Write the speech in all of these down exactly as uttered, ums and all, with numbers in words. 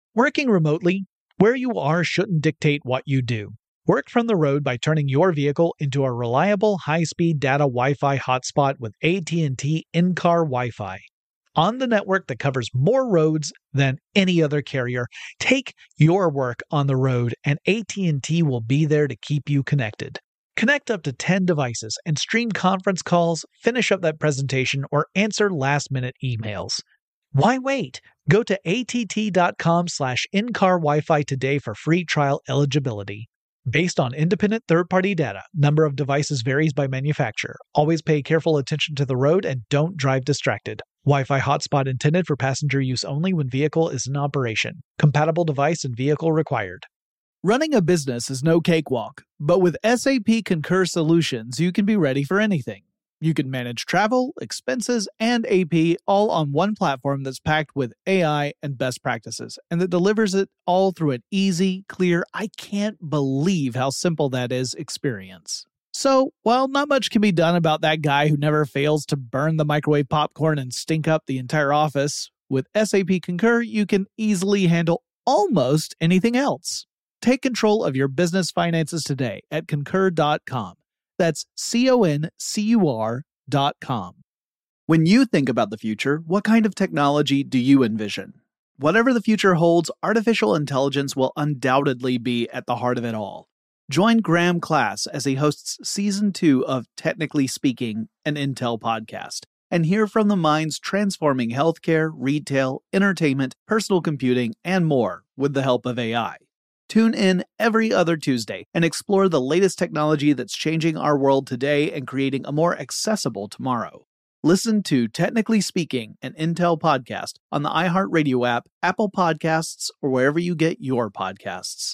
Working remotely, where you are shouldn't dictate what you do. Work from the road by turning your vehicle into a reliable high-speed data Wi-Fi hotspot with A T and T in-car Wi-Fi. On the network that covers more roads than any other carrier, take your work on the road and A T and T will be there to keep you connected. Connect up to ten devices and stream conference calls, finish up that presentation, or answer last-minute emails. Why wait? Go to att.com slash in-car Wi-Fi today for free trial eligibility. Based on independent third-party data, number of devices varies by manufacturer. Always pay careful attention to the road and don't drive distracted. Wi-Fi hotspot intended for passenger use only when vehicle is in operation. Compatible device and vehicle required. Running a business is no cakewalk, but with S A P Concur Solutions, you can be ready for anything. You can manage travel, expenses, and A P all on one platform that's packed with A I and best practices, and that delivers it all through an easy, clear, I can't believe how simple that is experience. So, while not much can be done about that guy who never fails to burn the microwave popcorn and stink up the entire office, with S A P Concur, you can easily handle almost anything else. Take control of your business finances today at concur dot com. That's C O N C U R dot com. When you think about the future, what kind of technology do you envision? Whatever the future holds, artificial intelligence will undoubtedly be at the heart of it all. Join Graham Class as he hosts Season two of Technically Speaking, an Intel podcast, and hear from the minds transforming healthcare, retail, entertainment, personal computing, and more with the help of A I. Tune in every other Tuesday and explore the latest technology that's changing our world today and creating a more accessible tomorrow. Listen to Technically Speaking, an Intel podcast on the iHeartRadio app, Apple Podcasts, or wherever you get your podcasts.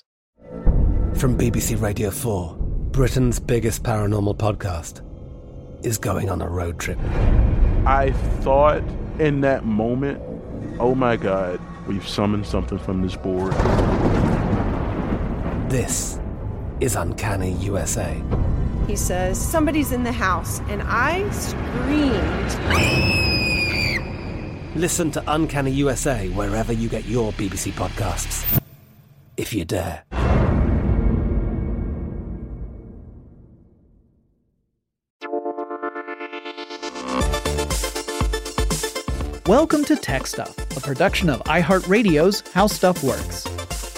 From B B C Radio four, Britain's biggest paranormal podcast is going on a road trip. I thought in that moment, oh my God, we've summoned something from this board. This is Uncanny U S A. He says, somebody's in the house, and I screamed. Listen to Uncanny U S A wherever you get your B B C podcasts, if you dare. Welcome to Tech Stuff, a production of iHeartRadio's How Stuff Works.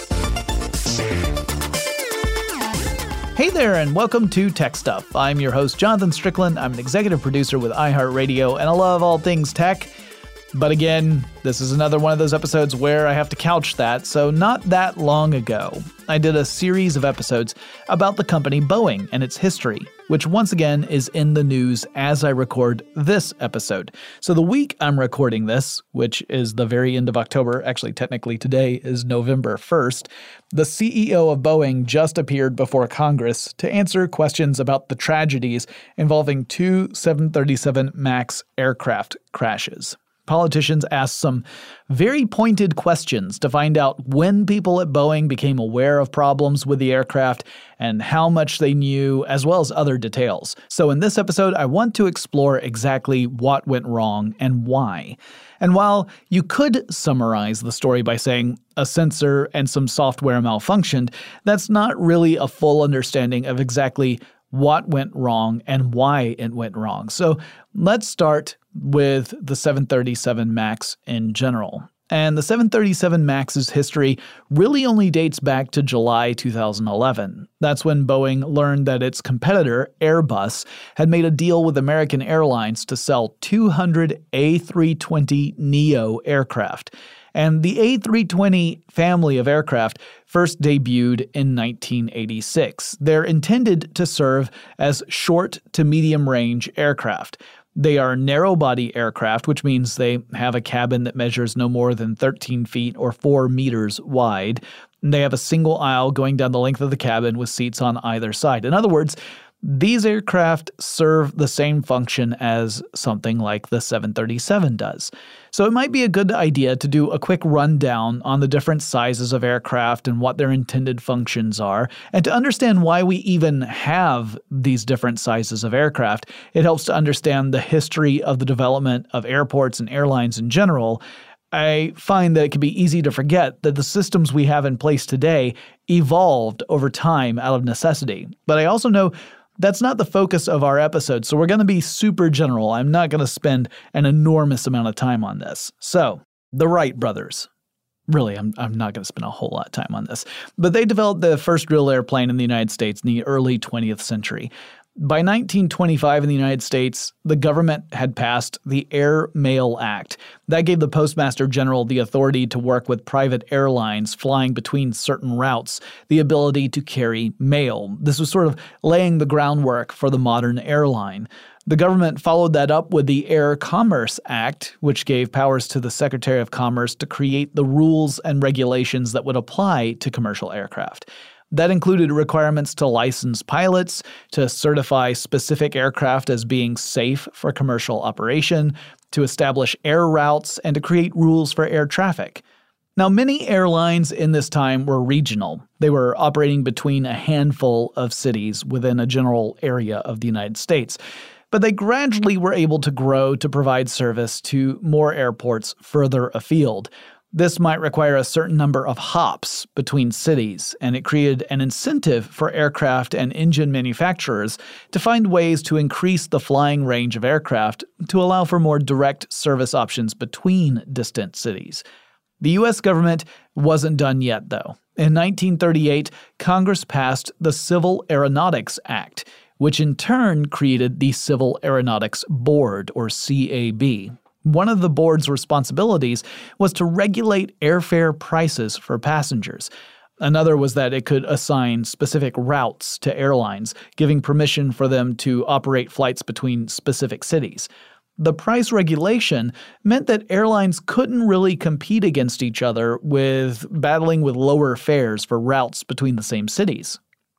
Hey there, and welcome to Tech Stuff. I'm your host, Jonathan Strickland. I'm an executive producer with iHeartRadio, and I love all things tech. But again, this is another one of those episodes where I have to couch that. So not that long ago, I did a series of episodes about the company Boeing and its history, which once again is in the news as I record this episode. So the week I'm recording this, which is the very end of October, actually technically today is November first, the C E O of Boeing just appeared before Congress to answer questions about the tragedies involving two seven thirty-seven MAX aircraft crashes. Politicians asked some very pointed questions to find out when people at Boeing became aware of problems with the aircraft and how much they knew, as well as other details. So in this episode, I want to explore exactly what went wrong and why. And while you could summarize the story by saying a sensor and some software malfunctioned, that's not really a full understanding of exactly what went wrong and why it went wrong. So let's start with the seven thirty-seven MAX in general. And the seven thirty-seven MAX's history really only dates back to July two thousand eleven. That's when Boeing learned that its competitor, Airbus, had made a deal with American Airlines to sell two hundred A three twenty neo aircraft. And the A three twenty family of aircraft first debuted in nineteen eighty-six. They're intended to serve as short to medium-range aircraft. They are narrow-body aircraft, which means they have a cabin that measures no more than thirteen feet or four meters wide. They have a single aisle going down the length of the cabin with seats on either side. In other words, these aircraft serve the same function as something like the seven thirty-seven does. So it might be a good idea to do a quick rundown on the different sizes of aircraft and what their intended functions are. And to understand why we even have these different sizes of aircraft, it helps to understand the history of the development of airports and airlines in general, I find that it can be easy to forget that the systems we have in place today evolved over time out of necessity. But I also know that's not the focus of our episode, so we're going to be super general. I'm not going to spend an enormous amount of time on this. So, the Wright brothers. Really, I'm I'm not going to spend a whole lot of time on this. But they developed the first real airplane in the United States in the early twentieth century. By nineteen twenty-five in the United States, the government had passed the Air Mail Act. That gave the Postmaster General the authority to work with private airlines flying between certain routes, the ability to carry mail. This was sort of laying the groundwork for the modern airline. The government followed that up with the Air Commerce Act, which gave powers to the Secretary of Commerce to create the rules and regulations that would apply to commercial aircraft. That included requirements to license pilots, to certify specific aircraft as being safe for commercial operation, to establish air routes, and to create rules for air traffic. Now, many airlines in this time were regional. They were operating between a handful of cities within a general area of the United States. But they gradually were able to grow to provide service to more airports further afield. This might require a certain number of hops between cities, and it created an incentive for aircraft and engine manufacturers to find ways to increase the flying range of aircraft to allow for more direct service options between distant cities. The U S government wasn't done yet, though. In nineteen thirty-eight, Congress passed the Civil Aeronautics Act, which in turn created the Civil Aeronautics Board, or C A B. One of the board's responsibilities was to regulate airfare prices for passengers. Another was that it could assign specific routes to airlines, giving permission for them to operate flights between specific cities. The price regulation meant that airlines couldn't really compete against each other with battling with lower fares for routes between the same cities.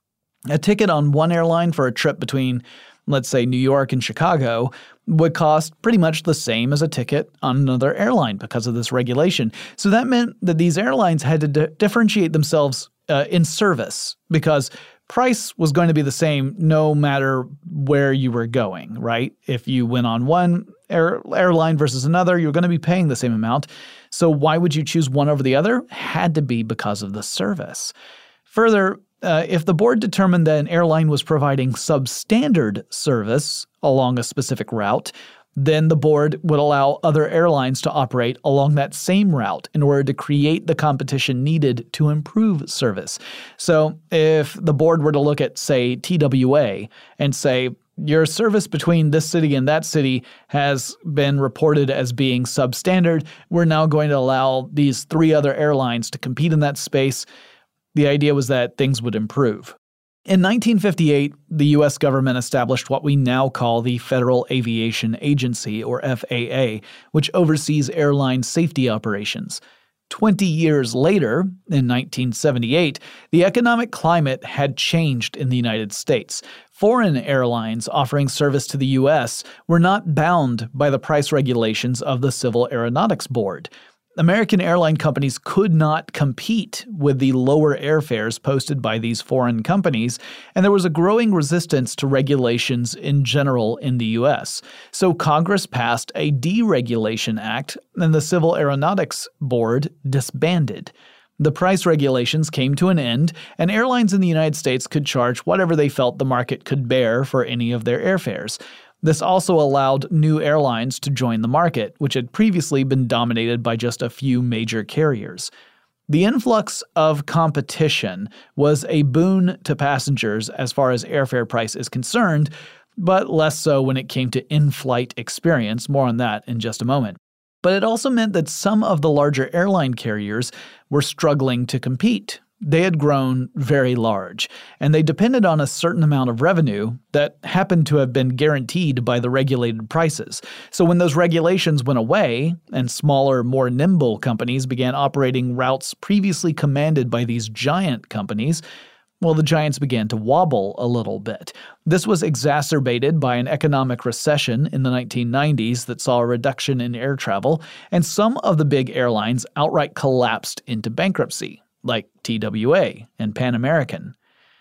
A ticket on one airline for a trip between, let's say, New York and Chicago would cost pretty much the same as a ticket on another airline because of this regulation. So that meant that these airlines had to di- differentiate themselves uh, in service because price was going to be the same no matter where you were going, right? If you went on one air- airline versus another, you're going to be paying the same amount. So why would you choose one over the other? Had to be because of the service. Further, Uh, if the board determined that an airline was providing substandard service along a specific route, then the board would allow other airlines to operate along that same route in order to create the competition needed to improve service. So if the board were to look at, say, T W A and say, your service between this city and that city has been reported as being substandard, we're now going to allow these three other airlines to compete in that space. The idea was that things would improve. In nineteen fifty-eight, the U S government established what we now call the Federal Aviation Agency, or F A A, which oversees airline safety operations. Twenty years later, in nineteen seventy-eight, the economic climate had changed in the United States. Foreign airlines offering service to the U S were not bound by the price regulations of the Civil Aeronautics Board. American airline companies could not compete with the lower airfares posted by these foreign companies, and there was a growing resistance to regulations in general in the U S. So Congress passed a Deregulation Act, and the Civil Aeronautics Board disbanded. The price regulations came to an end, and airlines in the United States could charge whatever they felt the market could bear for any of their airfares. This also allowed new airlines to join the market, which had previously been dominated by just a few major carriers. The influx of competition was a boon to passengers as far as airfare price is concerned, but less so when it came to in-flight experience. More on that in just a moment. But it also meant that some of the larger airline carriers were struggling to compete. They had grown very large, and they depended on a certain amount of revenue that happened to have been guaranteed by the regulated prices. So when those regulations went away, and smaller, more nimble companies began operating routes previously commanded by these giant companies, well, the giants began to wobble a little bit. This was exacerbated by an economic recession in the nineteen nineties that saw a reduction in air travel, and some of the big airlines outright collapsed into bankruptcy, like T W A and Pan American.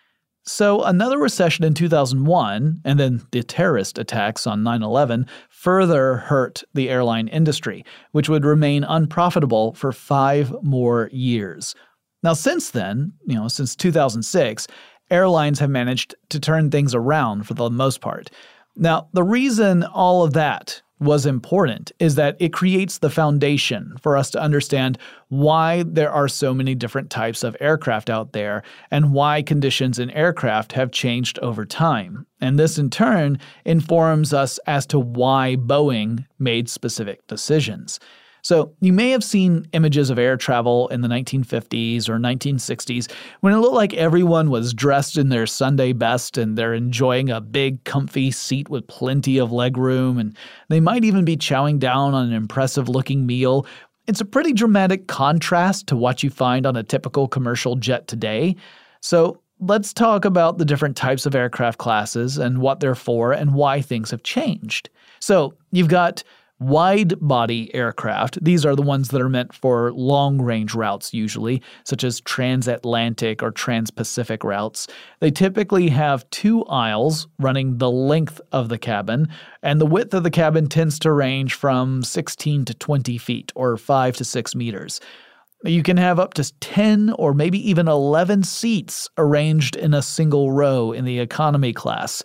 So another recession in two thousand one, and then the terrorist attacks on nine eleven, further hurt the airline industry, which would remain unprofitable for five more years. Now since then, you know, since two thousand six, airlines have managed to turn things around for the most part. Now, the reason all of that was important is that it creates the foundation for us to understand why there are so many different types of aircraft out there and why conditions in aircraft have changed over time. And this in turn informs us as to why Boeing made specific decisions. So you may have seen images of air travel in the nineteen fifties or nineteen sixties when it looked like everyone was dressed in their Sunday best and they're enjoying a big comfy seat with plenty of legroom, and they might even be chowing down on an impressive-looking meal. It's a pretty dramatic contrast to what you find on a typical commercial jet today. So let's talk about the different types of aircraft classes and what they're for and why things have changed. So you've got wide-body aircraft. These are the ones that are meant for long-range routes usually, such as transatlantic or trans-Pacific routes. They typically have two aisles running the length of the cabin, and the width of the cabin tends to range from sixteen to twenty feet, or five to six meters. You can have up to ten or maybe even eleven seats arranged in a single row in the economy class.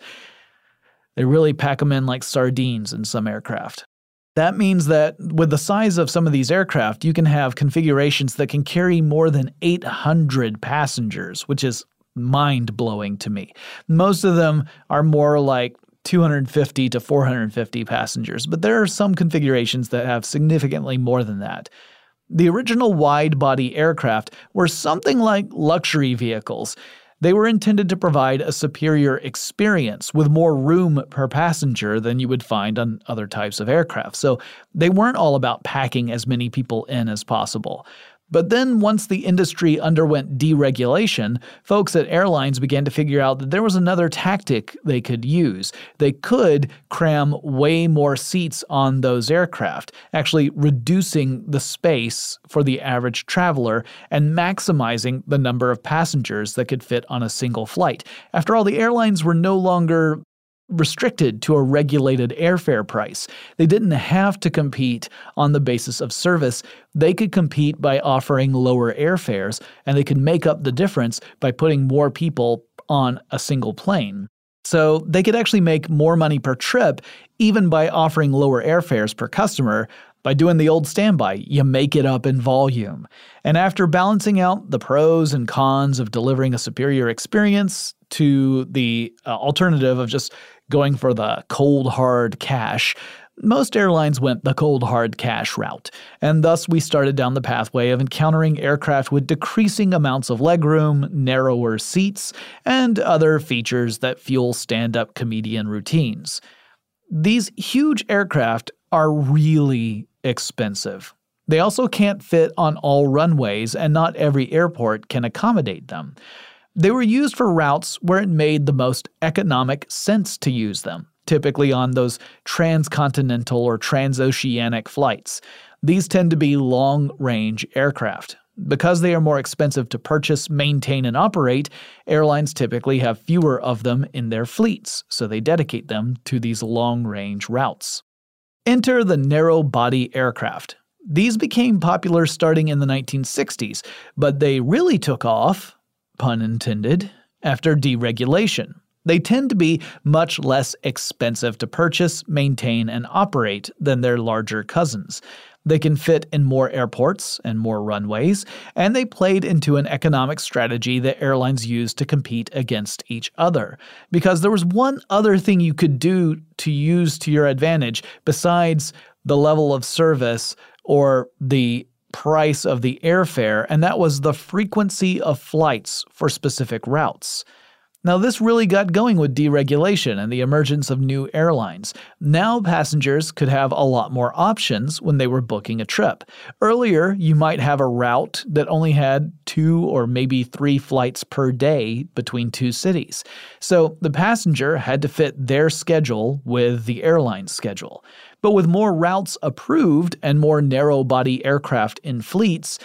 They really pack them in like sardines in some aircraft. That means that with the size of some of these aircraft, you can have configurations that can carry more than eight hundred passengers, which is mind-blowing to me. Most of them are more like two hundred fifty to four hundred fifty passengers, but there are some configurations that have significantly more than that. The original wide-body aircraft were something like luxury vehicles. They were intended to provide a superior experience with more room per passenger than you would find on other types of aircraft. So they weren't all about packing as many people in as possible. But then once the industry underwent deregulation, folks at airlines began to figure out that there was another tactic they could use. They could cram way more seats on those aircraft, actually reducing the space for the average traveler and maximizing the number of passengers that could fit on a single flight. After all, the airlines were no longer restricted to a regulated airfare price. They didn't have to compete on the basis of service. They could compete by offering lower airfares, and they could make up the difference by putting more people on a single plane. So they could actually make more money per trip even by offering lower airfares per customer. By doing the old standby, you make it up in volume. And after balancing out the pros and cons of delivering a superior experience to the uh, alternative of just going for the cold hard cash, most airlines went the cold hard cash route. And thus we started down the pathway of encountering aircraft with decreasing amounts of legroom, narrower seats, and other features that fuel stand-up comedian routines. These huge aircraft are really expensive. They also can't fit on all runways, and not every airport can accommodate them. They were used for routes where it made the most economic sense to use them, typically on those transcontinental or transoceanic flights. These tend to be long-range aircraft. Because they are more expensive to purchase, maintain, and operate, airlines typically have fewer of them in their fleets, so they dedicate them to these long-range routes. Enter the narrow-body aircraft. These became popular starting in the nineteen sixties, but they really took off, pun intended, after deregulation. They tend to be much less expensive to purchase, maintain, and operate than their larger cousins. They can fit in more airports and more runways, and they played into an economic strategy that airlines used to compete against each other. Because there was one other thing you could do to use to your advantage besides the level of service or the price of the airfare, and that was the frequency of flights for specific routes. Now, this really got going with deregulation and the emergence of new airlines. Now passengers could have a lot more options when they were booking a trip. Earlier, you might have a route that only had two or maybe three flights per day between two cities. So the passenger had to fit their schedule with the airline's schedule. But with more routes approved and more narrow-body aircraft in fleets,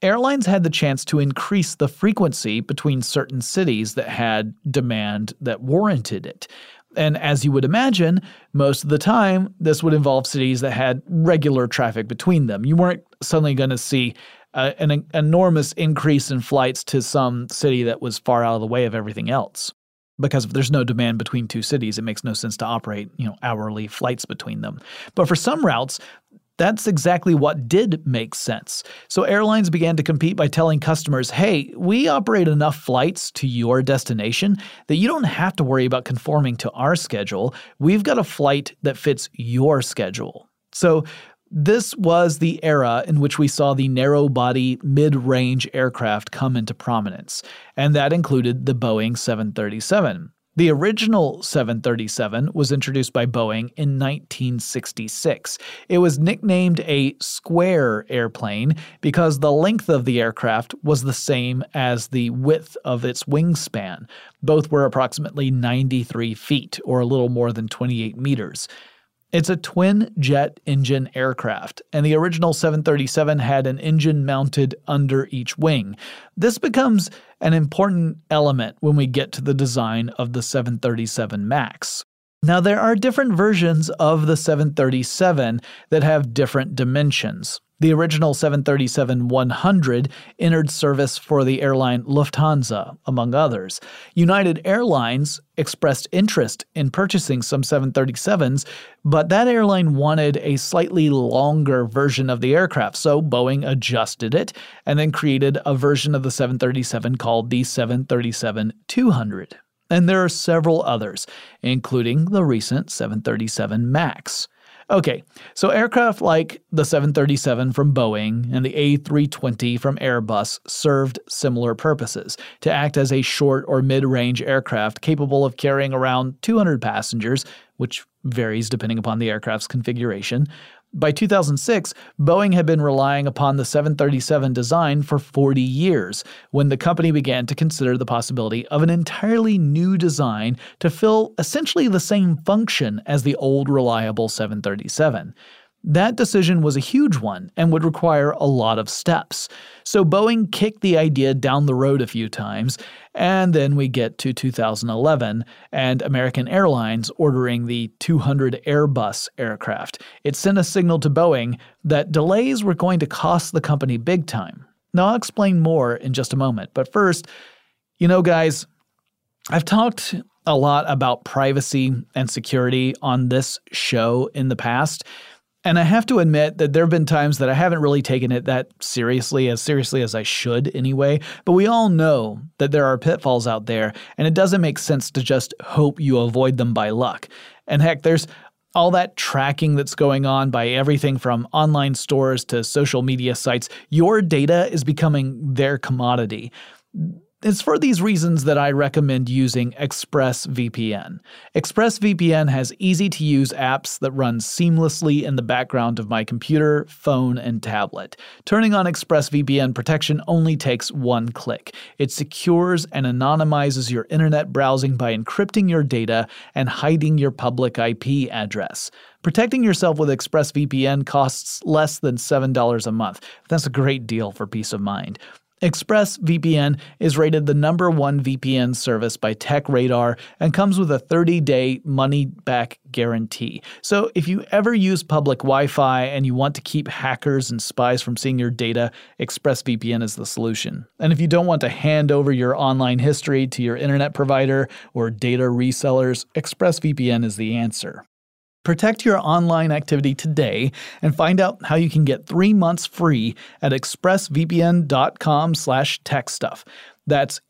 airlines had the chance to increase the frequency between certain cities that had demand that warranted it. And as you would imagine, most of the time, this would involve cities that had regular traffic between them. You weren't suddenly going to see uh, an, an enormous increase in flights to some city that was far out of the way of everything else. Because if there's no demand between two cities, it makes no sense to operate, you know, hourly flights between them. But for some routes, that's exactly what did make sense. So airlines began to compete by telling customers, hey, we operate enough flights to your destination that you don't have to worry about conforming to our schedule. We've got a flight that fits your schedule. So this was the era in which we saw the narrow-body, mid-range aircraft come into prominence, and that included the Boeing seven thirty-seven. The original seven thirty-seven was introduced by Boeing in nineteen sixty-six. It was nicknamed a square airplane because the length of the aircraft was the same as the width of its wingspan. Both were approximately ninety-three feet, or a little more than twenty-eight meters. It's a twin-jet engine aircraft, and the original seven thirty-seven had an engine mounted under each wing. This becomes an important element when we get to the design of the seven thirty-seven MAX. Now, there are different versions of the seven thirty-seven that have different dimensions. The original seven thirty-seven one hundred entered service for the airline Lufthansa, among others. United Airlines expressed interest in purchasing some seven thirty-sevens, but that airline wanted a slightly longer version of the aircraft, so Boeing adjusted it and then created a version of the seven thirty-seven called the seven thirty-seven two hundred. And there are several others, including the recent seven thirty-seven MAX. Okay, so aircraft like the seven thirty-seven from Boeing and the A three twenty from Airbus served similar purposes, to act as a short or mid-range aircraft capable of carrying around two hundred passengers, which varies depending upon the aircraft's configuration. By two thousand six, Boeing had been relying upon the seven thirty-seven design for forty years, when the company began to consider the possibility of an entirely new design to fill essentially the same function as the old reliable seven thirty-seven. That decision was a huge one and would require a lot of steps. So Boeing kicked the idea down the road a few times, and then we get to two thousand eleven and American Airlines ordering the two hundred Airbus aircraft. It sent a signal to Boeing that delays were going to cost the company big time. Now, I'll explain more in just a moment, but first, you know, guys, I've talked a lot about privacy and security on this show in the past. And I have to admit that there have been times that I haven't really taken it that seriously, as seriously as I should anyway. But we all know that there are pitfalls out there, and it doesn't make sense to just hope you avoid them by luck. And heck, there's all that tracking that's going on by everything from online stores to social media sites. Your data is becoming their commodity. It's for these reasons that I recommend using ExpressVPN. ExpressVPN has easy-to-use apps that run seamlessly in the background of my computer, phone, and tablet. Turning on ExpressVPN protection only takes one click. It secures and anonymizes your internet browsing by encrypting your data and hiding your public I P address. Protecting yourself with ExpressVPN costs less than seven dollars a month. That's a great deal for peace of mind. ExpressVPN is rated the number one V P N service by TechRadar and comes with a thirty-day money-back guarantee. So if you ever use public Wi-Fi and you want to keep hackers and spies from seeing your data, ExpressVPN is the solution. And if you don't want to hand over your online history to your internet provider or data resellers, ExpressVPN is the answer. Protect your online activity today and find out how you can get three months free at expressvpn.com slash techstuff. That's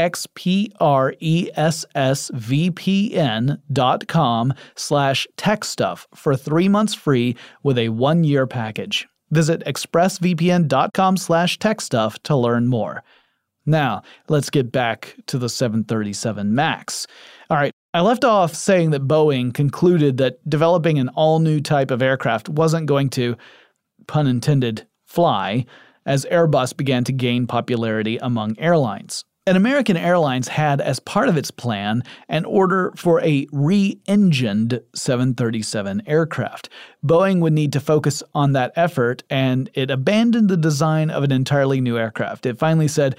E-X-P-R-E-S-S-V-P-N dot com slash techstuff for three months free with a one-year package. Visit expressvpn.com slash techstuff to learn more. Now, let's get back to the seven thirty-seven MAX. All right. I left off saying that Boeing concluded that developing an all-new type of aircraft wasn't going to, pun intended, fly, as Airbus began to gain popularity among airlines. And American Airlines had, as part of its plan, an order for a re-engined seven thirty-seven aircraft. Boeing would need to focus on that effort, and it abandoned the design of an entirely new aircraft. It finally said,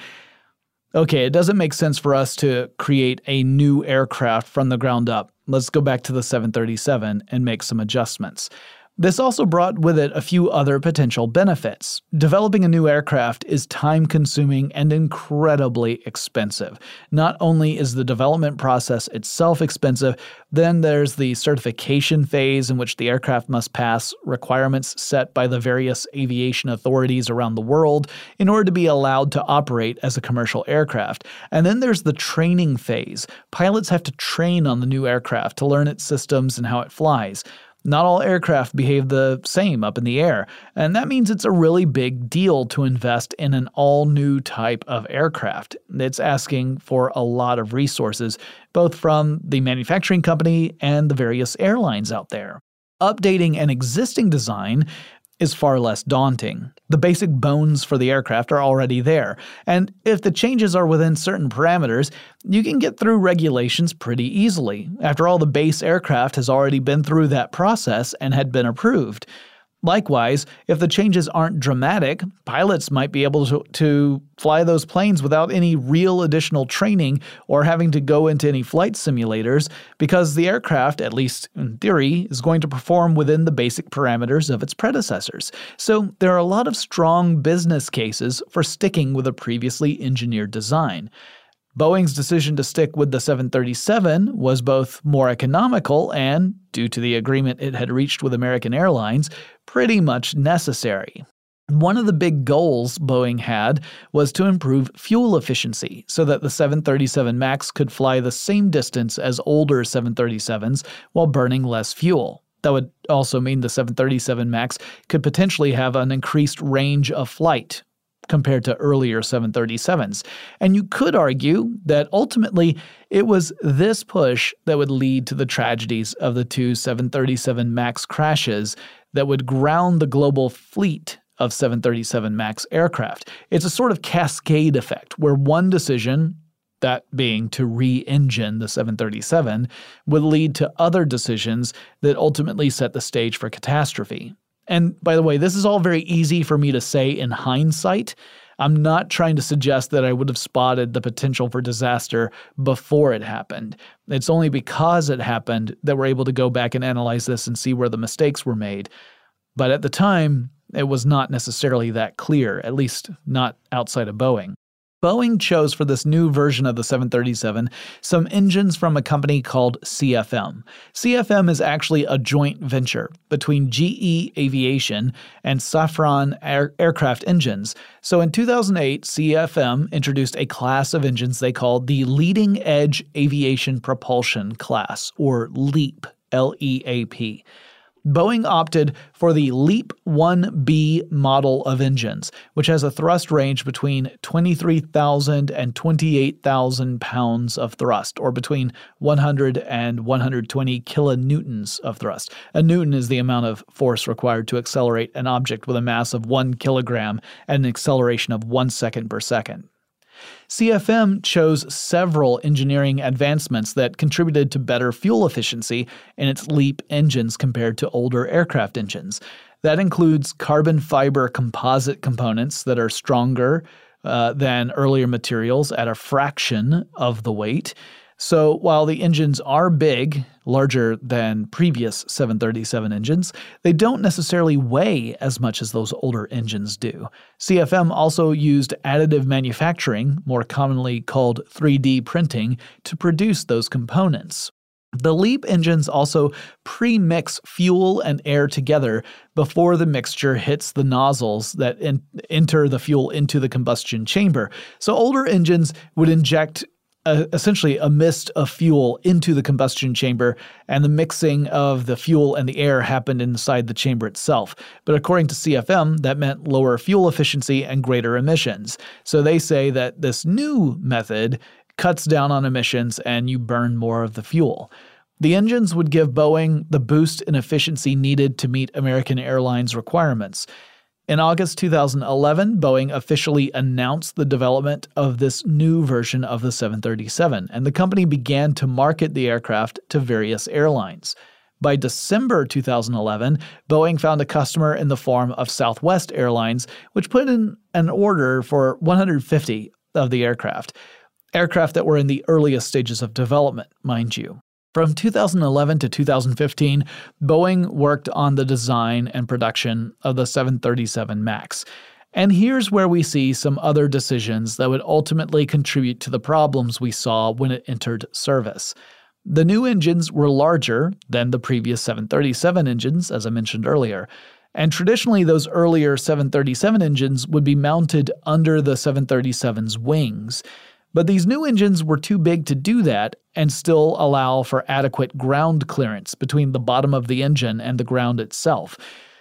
okay, it doesn't make sense for us to create a new aircraft from the ground up. Let's go back to the seven thirty-seven and make some adjustments. This also brought with it a few other potential benefits. Developing a new aircraft is time-consuming and incredibly expensive. Not only is the development process itself expensive, then there's the certification phase in which the aircraft must pass requirements set by the various aviation authorities around the world in order to be allowed to operate as a commercial aircraft. And then there's the training phase. Pilots have to train on the new aircraft to learn its systems and how it flies. Not all aircraft behave the same up in the air, and that means it's a really big deal to invest in an all-new type of aircraft. It's asking for a lot of resources, both from the manufacturing company and the various airlines out there. Updating an existing design is far less daunting. The basic bones for the aircraft are already there, and if the changes are within certain parameters, you can get through regulations pretty easily. After all, the base aircraft has already been through that process and had been approved. Likewise, if the changes aren't dramatic, pilots might be able to, to fly those planes without any real additional training or having to go into any flight simulators because the aircraft, at least in theory, is going to perform within the basic parameters of its predecessors. So there are a lot of strong business cases for sticking with a previously engineered design. Boeing's decision to stick with the seven thirty-seven was both more economical and, due to the agreement it had reached with American Airlines, pretty much necessary. One of the big goals Boeing had was to improve fuel efficiency so that the seven thirty-seven MAX could fly the same distance as older seven thirty-sevens while burning less fuel. That would also mean the seven thirty-seven MAX could potentially have an increased range of flight compared to earlier seven thirty-sevens. And you could argue that ultimately it was this push that would lead to the tragedies of the two seven thirty-seven MAX crashes that would ground the global fleet of seven thirty-seven MAX aircraft. It's a sort of cascade effect where one decision, that being to re-engine the seven thirty-seven, would lead to other decisions that ultimately set the stage for catastrophe. And by the way, this is all very easy for me to say in hindsight. I'm not trying to suggest that I would have spotted the potential for disaster before it happened. It's only because it happened that we're able to go back and analyze this and see where the mistakes were made. But at the time, it was not necessarily that clear, at least not outside of Boeing. Boeing chose for this new version of the seven thirty-seven some engines from a company called C F M. C F M is actually a joint venture between G E Aviation and Safran Air- Aircraft Engines. So in two thousand eight, C F M introduced a class of engines they called the Leading Edge Aviation Propulsion Class, or LEAP, L E A P. Boeing opted for the LEAP one B model of engines, which has a thrust range between twenty-three thousand and twenty-eight thousand pounds of thrust, or between one hundred and one hundred twenty kilonewtons of thrust. A newton is the amount of force required to accelerate an object with a mass of one kilogram and an acceleration of one second per second. C F M chose several engineering advancements that contributed to better fuel efficiency in its LEAP engines compared to older aircraft engines. That includes carbon fiber composite components that are stronger uh, than earlier materials at a fraction of the weight. So while the engines are big, larger than previous seven thirty-seven engines, they don't necessarily weigh as much as those older engines do. C F M also used additive manufacturing, more commonly called three D printing, to produce those components. The LEAP engines also pre-mix fuel and air together before the mixture hits the nozzles that in- enter the fuel into the combustion chamber. So older engines would inject Uh, essentially a mist of fuel into the combustion chamber, and the mixing of the fuel and the air happened inside the chamber itself. But according to C F M, that meant lower fuel efficiency and greater emissions. So they say that this new method cuts down on emissions and you burn more of the fuel. The engines would give Boeing the boost in efficiency needed to meet American Airlines requirements. In August two thousand eleven, Boeing officially announced the development of this new version of the seven thirty-seven, and the company began to market the aircraft to various airlines. By December two thousand eleven, Boeing found a customer in the form of Southwest Airlines, which put in an order for one hundred fifty of the aircraft. Aircraft that were in the earliest stages of development, mind you. From two thousand eleven to two thousand fifteen, Boeing worked on the design and production of the seven thirty-seven MAX. And here's where we see some other decisions that would ultimately contribute to the problems we saw when it entered service. The new engines were larger than the previous seven thirty-seven engines, as I mentioned earlier. And traditionally, those earlier seven thirty-seven engines would be mounted under the seven thirty-seven's wings. But these new engines were too big to do that and still allow for adequate ground clearance between the bottom of the engine and the ground itself.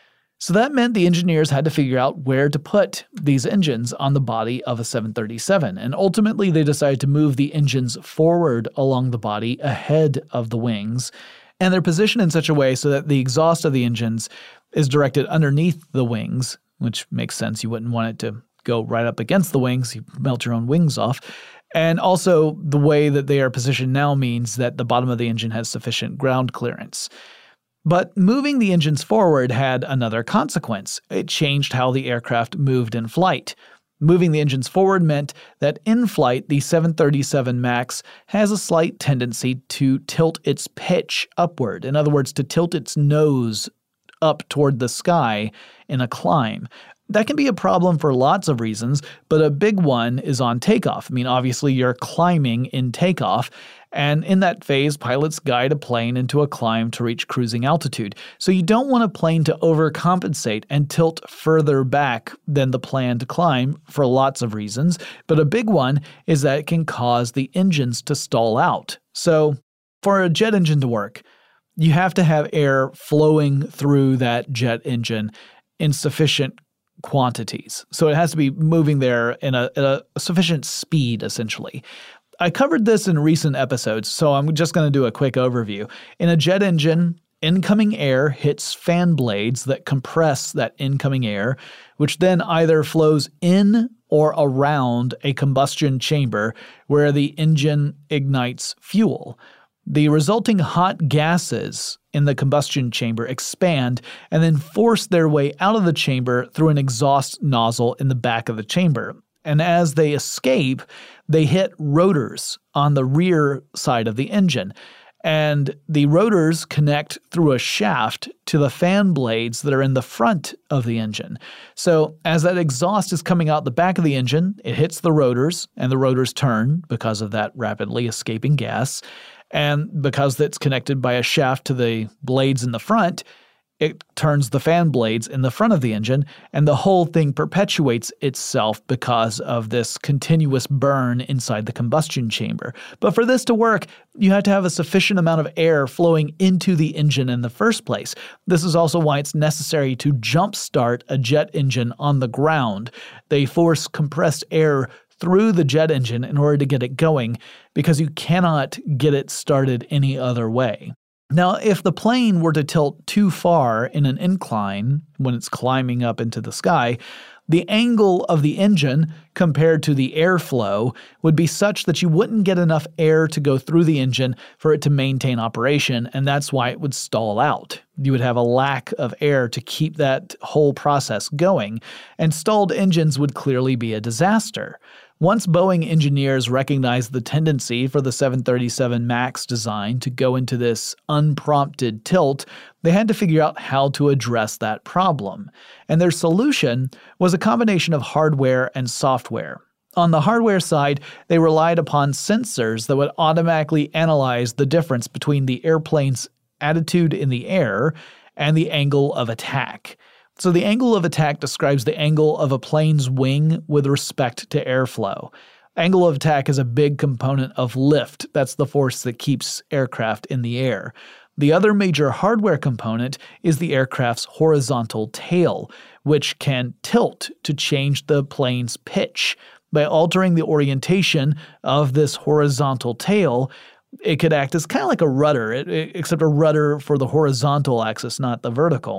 So that meant the engineers had to figure out where to put these engines on the body of a seven thirty-seven, and ultimately they decided to move the engines forward along the body ahead of the wings, and they're positioned in such a way so that the exhaust of the engines is directed underneath the wings, which makes sense. You wouldn't want it to go right up against the wings. You melt your own wings off. And also, the way that they are positioned now means that the bottom of the engine has sufficient ground clearance. But moving the engines forward had another consequence. It changed how the aircraft moved in flight. Moving the engines forward meant that in flight, the seven thirty-seven MAX has a slight tendency to tilt its pitch upward. In other words, to tilt its nose up toward the sky in a climb. That can be a problem for lots of reasons, but a big one is on takeoff. I mean, obviously you're climbing in takeoff, and in that phase, pilots guide a plane into a climb to reach cruising altitude. So you don't want a plane to overcompensate and tilt further back than the planned climb for lots of reasons, but a big one is that it can cause the engines to stall out. So for a jet engine to work, you have to have air flowing through that jet engine in sufficient quantities. So it has to be moving there in a, at a sufficient speed, essentially. I covered this in recent episodes, so I'm just going to do a quick overview. In a jet engine, incoming air hits fan blades that compress that incoming air, which then either flows in or around a combustion chamber where the engine ignites fuel. The resulting hot gases in the combustion chamber expand and then force their way out of the chamber through an exhaust nozzle in the back of the chamber. And as they escape, they hit rotors on the rear side of the engine. And the rotors connect through a shaft to the fan blades that are in the front of the engine. So as that exhaust is coming out the back of the engine, it hits the rotors, and the rotors turn because of that rapidly escaping gas. And because it's connected by a shaft to the blades in the front, it turns the fan blades in the front of the engine, and the whole thing perpetuates itself because of this continuous burn inside the combustion chamber. But for this to work, you have to have a sufficient amount of air flowing into the engine in the first place. This is also why it's necessary to jumpstart a jet engine on the ground. They force compressed air through the jet engine in order to get it going, because you cannot get it started any other way. Now, if the plane were to tilt too far in an incline when it's climbing up into the sky, the angle of the engine compared to the airflow would be such that you wouldn't get enough air to go through the engine for it to maintain operation, and that's why it would stall out. You would have a lack of air to keep that whole process going, and stalled engines would clearly be a disaster. Once Boeing engineers recognized the tendency for the seven thirty-seven MAX design to go into this unprompted tilt, they had to figure out how to address that problem. And their solution was a combination of hardware and software. On the hardware side, they relied upon sensors that would automatically analyze the difference between the airplane's attitude in the air and the angle of attack. So the angle of attack describes the angle of a plane's wing with respect to airflow. Angle of attack is a big component of lift. That's the force that keeps aircraft in the air. The other major hardware component is the aircraft's horizontal tail, which can tilt to change the plane's pitch. By altering the orientation of this horizontal tail, it could act as kind of like a rudder, it, it, except a rudder for the horizontal axis, not the vertical.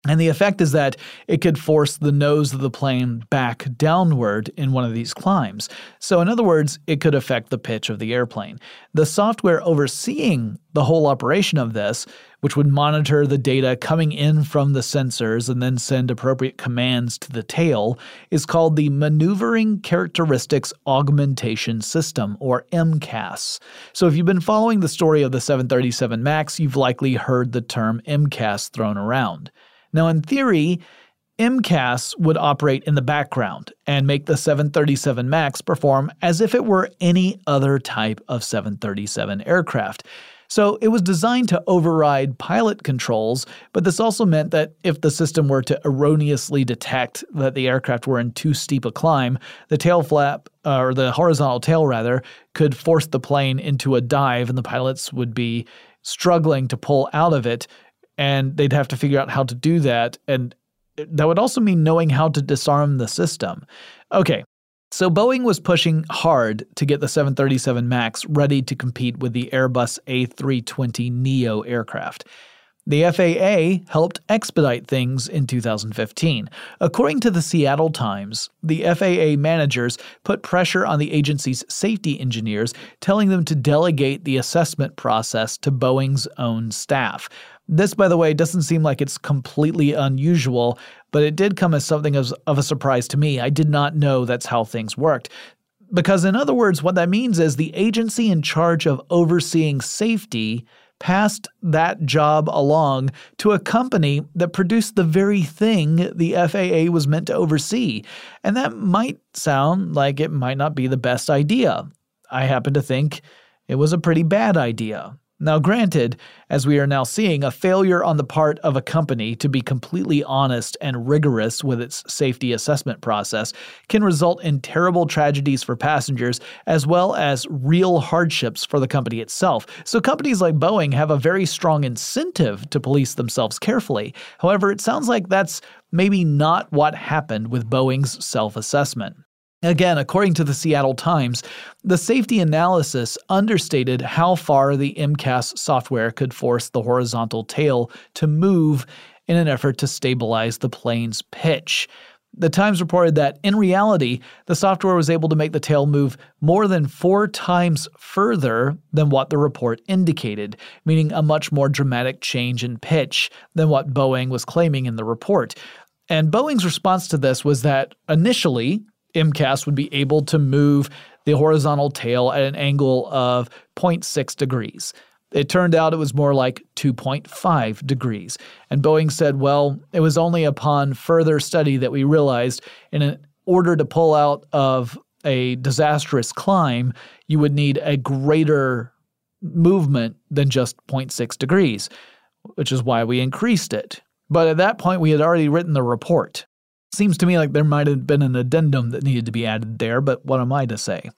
And the effect is that it could force the nose of the plane back downward in one of these climbs. So in other words, it could affect the pitch of the airplane. The software overseeing the whole operation of this, which would monitor the data coming in from the sensors and then send appropriate commands to the tail, is called the Maneuvering Characteristics Augmentation System, or M C A S. So if you've been following the story of the seven thirty-seven MAX, you've likely heard the term M C A S thrown around. Now, in theory, M C A S would operate in the background and make the seven thirty-seven MAX perform as if it were any other type of seven thirty-seven aircraft. So it was designed to override pilot controls, but this also meant that if the system were to erroneously detect that the aircraft were in too steep a climb, the tail flap, uh, or the horizontal tail rather, could force the plane into a dive and the pilots would be struggling to pull out of it. And they'd have to figure out how to do that, and that would also mean knowing how to disarm the system. Okay, so Boeing was pushing hard to get the seven thirty-seven MAX ready to compete with the Airbus A three twenty neo aircraft. The F A A helped expedite things in two thousand fifteen. According to the Seattle Times, the F A A managers put pressure on the agency's safety engineers, telling them to delegate the assessment process to Boeing's own staff. This, by the way, doesn't seem like it's completely unusual, but it did come as something of, of a surprise to me. I did not know that's how things worked. Because in other words, what that means is the agency in charge of overseeing safety passed that job along to a company that produced the very thing the F A A was meant to oversee. And that might sound like it might not be the best idea. I happen to think it was a pretty bad idea. Now granted, as we are now seeing, a failure on the part of a company to be completely honest and rigorous with its safety assessment process can result in terrible tragedies for passengers as well as real hardships for the company itself. So companies like Boeing have a very strong incentive to police themselves carefully. However, it sounds like that's maybe not what happened with Boeing's self-assessment. Again, according to the Seattle Times, the safety analysis understated how far the M C A S software could force the horizontal tail to move in an effort to stabilize the plane's pitch. The Times reported that, in reality, the software was able to make the tail move more than four times further than what the report indicated, meaning a much more dramatic change in pitch than what Boeing was claiming in the report. And Boeing's response to this was that, initially, M C A S would be able to move the horizontal tail at an angle of zero point six degrees. It turned out it was more like two point five degrees. And Boeing said, well, it was only upon further study that we realized in order to pull out of a disastrous climb, you would need a greater movement than just zero point six degrees, which is why we increased it. But at that point, we had already written the report. Seems to me like there might have been an addendum that needed to be added there, but what am I to say?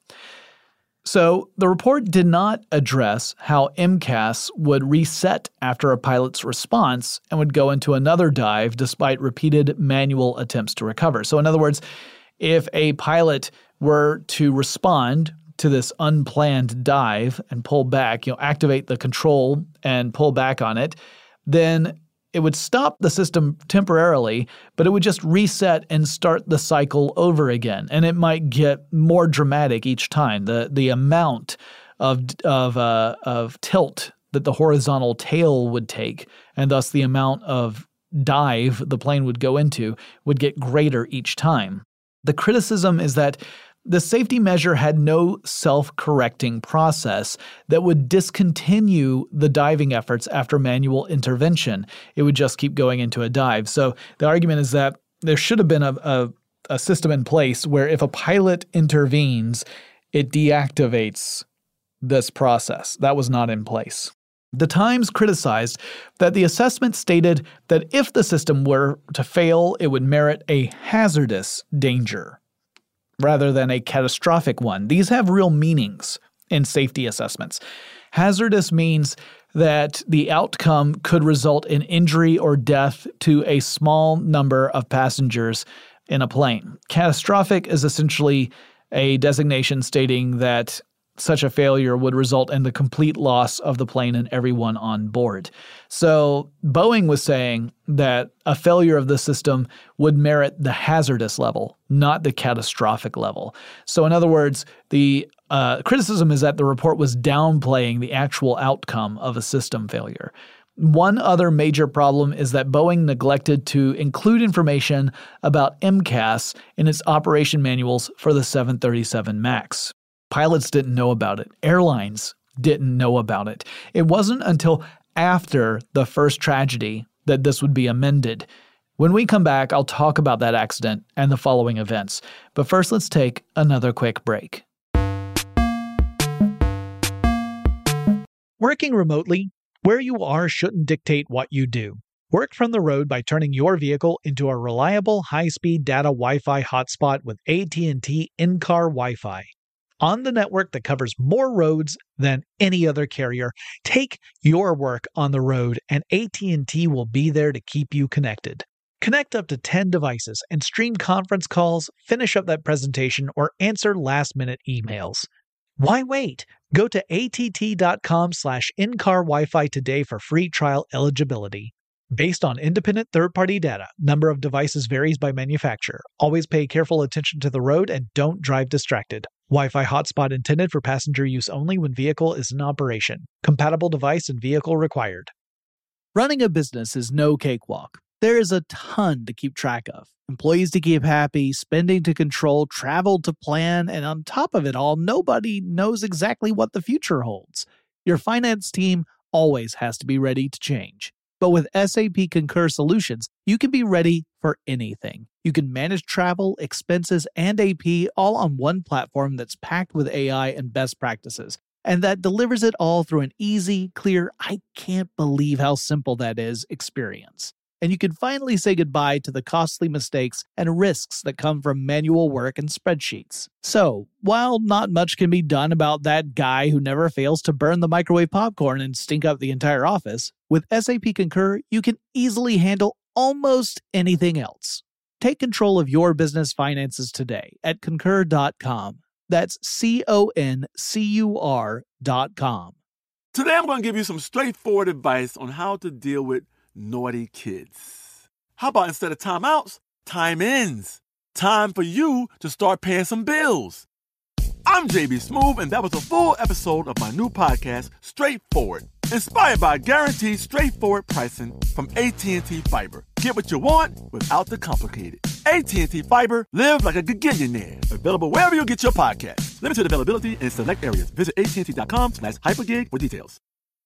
So the report did not address how M C A S would reset after a pilot's response and would go into another dive despite repeated manual attempts to recover. So in other words, if a pilot were to respond to this unplanned dive and pull back, you know, activate the control and pull back on it, then it would stop the system temporarily, but it would just reset and start the cycle over again. And it might get more dramatic each time. The the amount of of uh, of tilt that the horizontal tail would take, and thus the amount of dive the plane would go into, would get greater each time. The criticism is that the safety measure had no self-correcting process that would discontinue the diving efforts after manual intervention. It would just keep going into a dive. So the argument is that there should have been a, a, a system in place where if a pilot intervenes, it deactivates this process. That was not in place. The Times criticized that the assessment stated that if the system were to fail, it would merit a hazardous danger rather than a catastrophic one. These have real meanings in safety assessments. Hazardous means that the outcome could result in injury or death to a small number of passengers in a plane. Catastrophic is essentially a designation stating that such a failure would result in the complete loss of the plane and everyone on board. So Boeing was saying that a failure of the system would merit the hazardous level, not the catastrophic level. So in other words, the uh, criticism is that the report was downplaying the actual outcome of a system failure. One other major problem is that Boeing neglected to include information about M C A S in its operation manuals for the seven thirty-seven MAX. Pilots didn't know about it. Airlines didn't know about it. It wasn't until after the first tragedy that this would be amended. When we come back, I'll talk about that accident and the following events. But first, let's take another quick break. Working remotely, where you are shouldn't dictate what you do. Work from the road by turning your vehicle into a reliable high-speed data Wi-Fi hotspot with A T and T in-car Wi-Fi. On the network that covers more roads than any other carrier, take your work on the road and A T and T will be there to keep you connected. Connect up to ten devices and stream conference calls, finish up that presentation, or answer last-minute emails. Why wait? Go to att.com slash in-car Wi-Fi today for free trial eligibility. Based on independent third-party data, number of devices varies by manufacturer. Always pay careful attention to the road and don't drive distracted. Wi-Fi hotspot intended for passenger use only when vehicle is in operation. Compatible device and vehicle required. Running a business is no cakewalk. There is a ton to keep track of. Employees to keep happy, spending to control, travel to plan, and on top of it all, nobody knows exactly what the future holds. Your finance team always has to be ready to change. But with S A P Concur Solutions, you can be ready for anything. You can manage travel, expenses, and A P all on one platform that's packed with A I and best practices, and that delivers it all through an easy, clear, I can't believe how simple that is experience. And you can finally say goodbye to the costly mistakes and risks that come from manual work and spreadsheets. So, while not much can be done about that guy who never fails to burn the microwave popcorn and stink up the entire office, with S A P Concur, you can easily handle almost anything else. Take control of your business finances today at concur dot com. That's C O N C U R dot com. Today I'm going to give you some straightforward advice on how to deal with naughty kids. How about instead of timeouts, time ins? Time for you to start paying some bills. I'm J B Smoove, and that was a full episode of my new podcast, Straightforward, inspired by guaranteed straightforward pricing from A T and T Fiber. Get what you want without the complicated. A T and T Fiber, live like a gigillionaire. Available wherever you get your podcast. Limited availability in select areas. Visit att.com slash hypergig for details.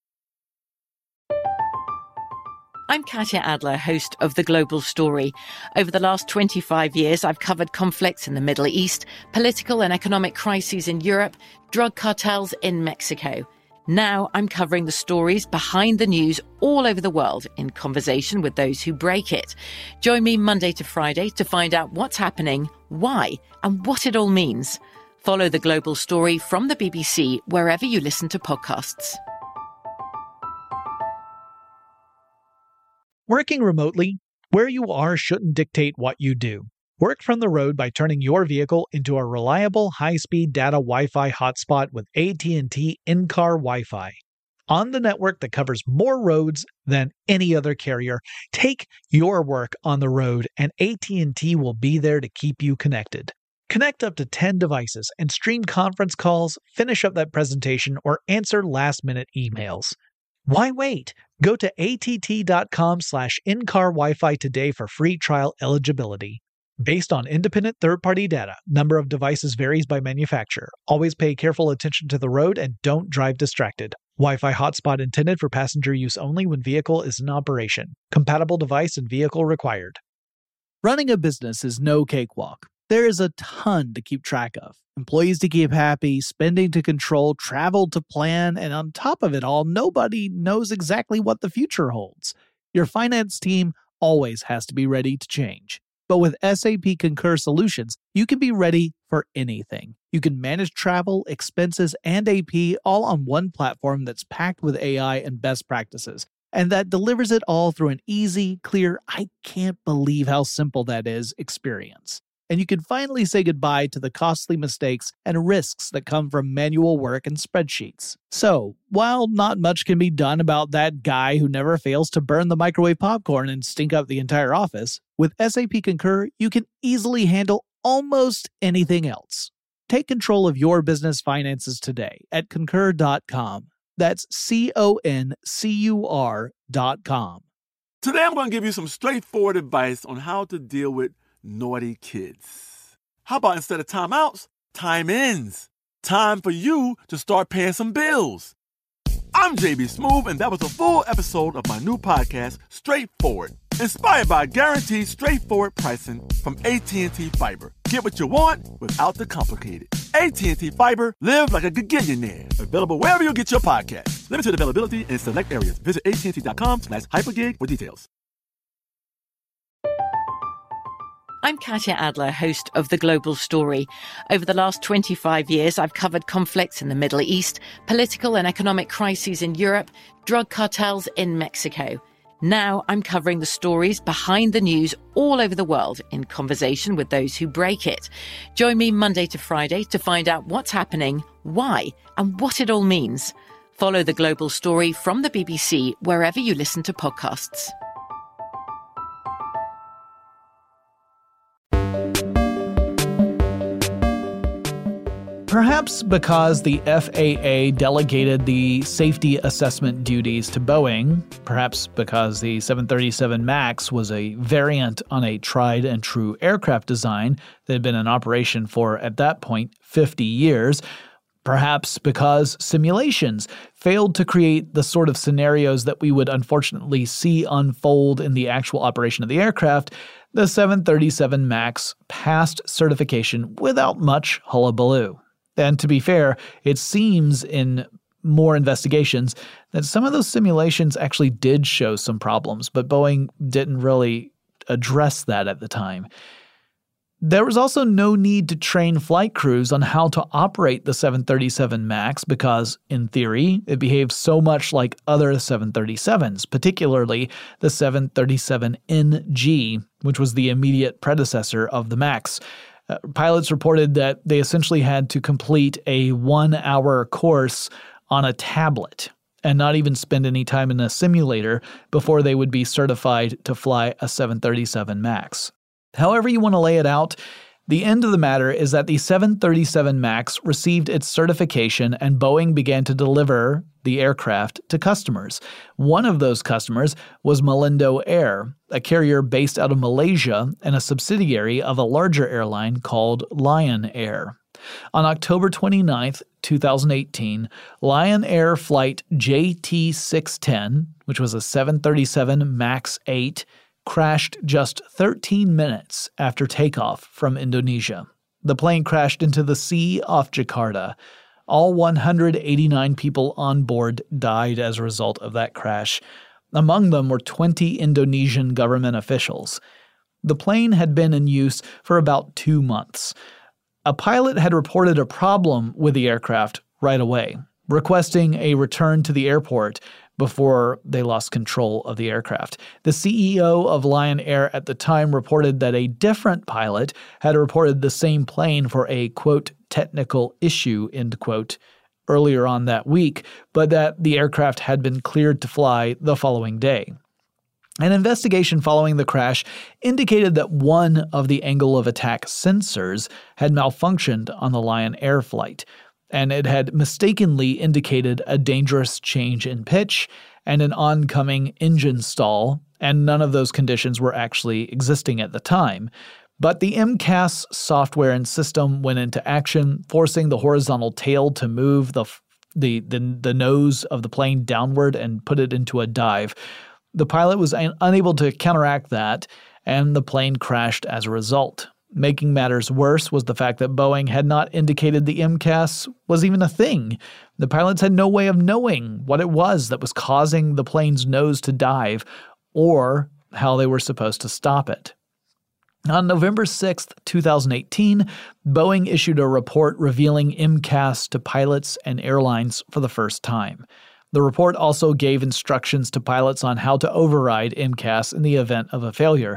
I'm Katya Adler, host of The Global Story. Over the last twenty-five years, I've covered conflicts in the Middle East, political and economic crises in Europe, drug cartels in Mexico. Now I'm covering the stories behind the news all over the world in conversation with those who break it. Join me Monday to Friday to find out what's happening, why, and what it all means. Follow The Global Story from the B B C wherever you listen to podcasts. Working remotely, where you are shouldn't dictate what you do. Work from the road by turning your vehicle into a reliable high-speed data Wi-Fi hotspot with A T and T in-car Wi-Fi. On the network that covers more roads than any other carrier, take your work on the road and A T and T will be there to keep you connected. Connect up to ten devices and stream conference calls, finish up that presentation, or answer last-minute emails. Why wait? Go to att.com slash in-car Wi-Fi today for free trial eligibility. Based on independent third-party data, number of devices varies by manufacturer. Always pay careful attention to the road and don't drive distracted. Wi-Fi hotspot intended for passenger use only when vehicle is in operation. Compatible device and vehicle required. Running a business is no cakewalk. There is a ton to keep track of. Employees to keep happy, spending to control, travel to plan, and on top of it all, nobody knows exactly what the future holds. Your finance team always has to be ready to change. But with S A P Concur Solutions, you can be ready for anything. You can manage travel, expenses, and A P all on one platform that's packed with A I and best practices, and that delivers it all through an easy, clear, I can't believe how simple that is experience. and you can finally say goodbye to the costly mistakes and risks that come from manual work and spreadsheets. So, while not much can be done about that guy who never fails to burn the microwave popcorn and stink up the entire office, with S A P Concur, you can easily handle almost anything else. Take control of your business finances today at concur dot com. That's C O N C U R dot com. Today I'm going to give you some straightforward advice on how to deal with naughty kids. How about instead of timeouts, time-ins? Time for you to start paying some bills. I'm J B Smoove, and that was a full episode of my new podcast, Straightforward, inspired by guaranteed straightforward pricing from A T and T Fiber. Get what you want without the complicated. A T and T Fiber, live like a gigillionaire. Available wherever you get your podcasts. Limited availability in select areas. Visit A T and T dot com slash hypergig for details. I'm Katya Adler, host of The Global Story. Over the last twenty-five years, I've covered conflicts in the Middle East, political and economic crises in Europe, drug cartels in Mexico. Now I'm covering the stories behind the news all over the world in conversation with those who break it. Join me Monday to Friday to find out what's happening, why, and what it all means. Follow The Global Story from the B B C wherever you listen to podcasts. Perhaps because the F A A delegated the safety assessment duties to Boeing, perhaps because the seven thirty-seven MAX was a variant on a tried and true aircraft design that had been in operation for, at that point, fifty years, perhaps because simulations failed to create the sort of scenarios that we would unfortunately see unfold in the actual operation of the aircraft, the seven thirty-seven MAX passed certification without much hullabaloo. And to be fair, it seems in more investigations that some of those simulations actually did show some problems, but Boeing didn't really address that at the time. There was also no need to train flight crews on how to operate the seven thirty-seven MAX because, in theory, it behaves so much like other seven thirty-sevens, particularly the seven thirty-seven N G, which was the immediate predecessor of the MAX. Uh, pilots reported that they essentially had to complete a one-hour course on a tablet and not even spend any time in a simulator before they would be certified to fly a seven thirty-seven MAX. However you want to lay it out, the end of the matter is that the seven thirty-seven MAX received its certification and Boeing began to deliver the aircraft to customers. One of those customers was Malindo Air, a carrier based out of Malaysia and a subsidiary of a larger airline called Lion Air. On October twenty-ninth, twenty eighteen, Lion Air flight J T six ten, which was a seven thirty-seven MAX eight, crashed just thirteen minutes after takeoff from Indonesia. The plane crashed into the sea off Jakarta. All one hundred eighty-nine people on board died as a result of that crash. Among them were twenty Indonesian government officials. The plane had been in use for about two months. A pilot had reported a problem with the aircraft right away, requesting a return to the airport before they lost control of the aircraft. The C E O of Lion Air at the time reported that a different pilot had reported the same plane for a, quote, technical issue, end quote, earlier on that week, but that the aircraft had been cleared to fly the following day. An investigation following the crash indicated that one of the angle of attack sensors had malfunctioned on the Lion Air flight, and it had mistakenly indicated a dangerous change in pitch and an oncoming engine stall, and none of those conditions were actually existing at the time. But the M C A S software and system went into action, forcing the horizontal tail to move the, the, the, the nose of the plane downward and put it into a dive. The pilot was un- unable to counteract that, and the plane crashed as a result. Making matters worse was the fact that Boeing had not indicated the M C A S was even a thing. The pilots had no way of knowing what it was that was causing the plane's nose to dive or how they were supposed to stop it. On November sixth, twenty eighteen, Boeing issued a report revealing M C A S to pilots and airlines for the first time. The report also gave instructions to pilots on how to override M C A S in the event of a failure.